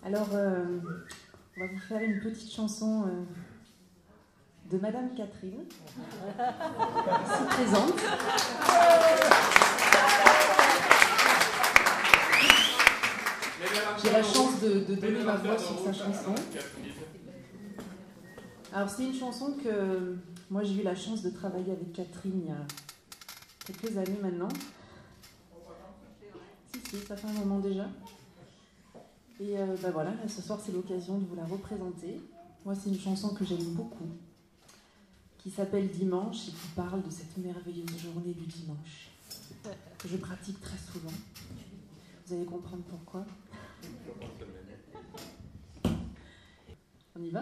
Alors, on va vous faire une petite chanson de Madame Catherine, ici présente. J'ai la chance de donner ma voix sur sa chanson. Alors, c'est une chanson que moi j'ai eu la chance de travailler avec Catherine il y a quelques années maintenant. Si, ça fait un moment déjà. Et voilà, ce soir c'est l'occasion de vous la représenter. Moi c'est une chanson que j'aime beaucoup, qui s'appelle Dimanche et qui parle de cette merveilleuse journée du dimanche, que je pratique très souvent. Vous allez comprendre pourquoi. On y va ?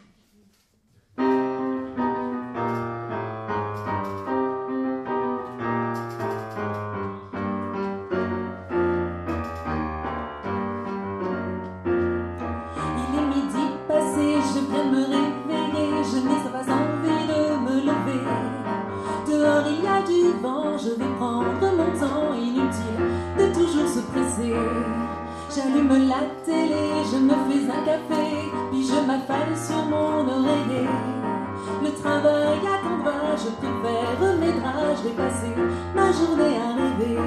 Je viens me réveiller, je n'ai pas envie de me lever. Dehors il y a du vent, je vais prendre mon temps, inutile de toujours se presser. J'allume la télé, je me fais un café, puis je m'affale sur mon oreiller. Le travail attendra, je préfère mes draps, je vais passer ma journée à rêver.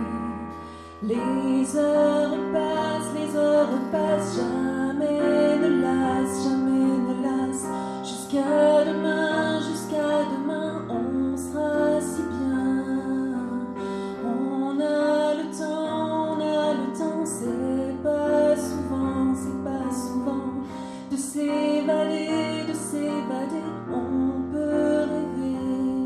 Les heures passent, jamais ne lassent, jusqu'à demain, on sera si bien. On a le temps, c'est pas souvent, de s'évader, on peut rêver.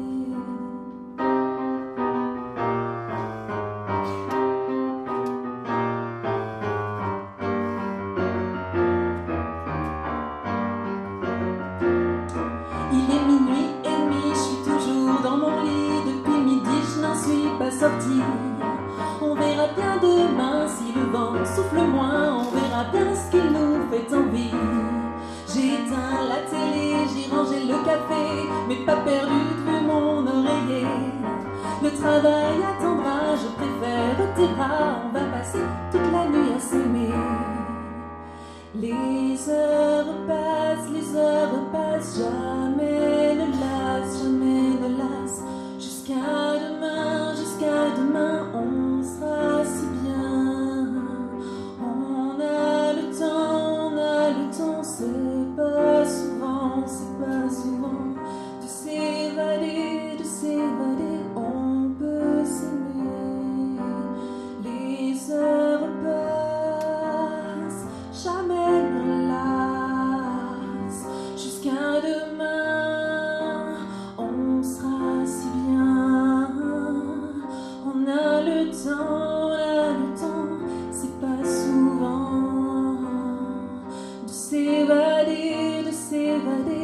Sortie. On verra bien demain si le vent souffle moins, on verra bien ce qu'il nous fait envie. J'ai éteint la télé, j'ai rangé le café, mais pas perdu de vue mon oreiller. Le travail attendra, je préfère tes bras, on va passer toute la nuit à s'aimer. Les heures passent, jamais ne lassent, jusqu'à demain, on sera si bien. On a le temps, c'est pas souvent, de s'évader, on peut s'aimer. Les heures passent, jamais ne lassent, jusqu'à demain, on sera si bien. On a le temps, c'est pas souvent, de s'évader,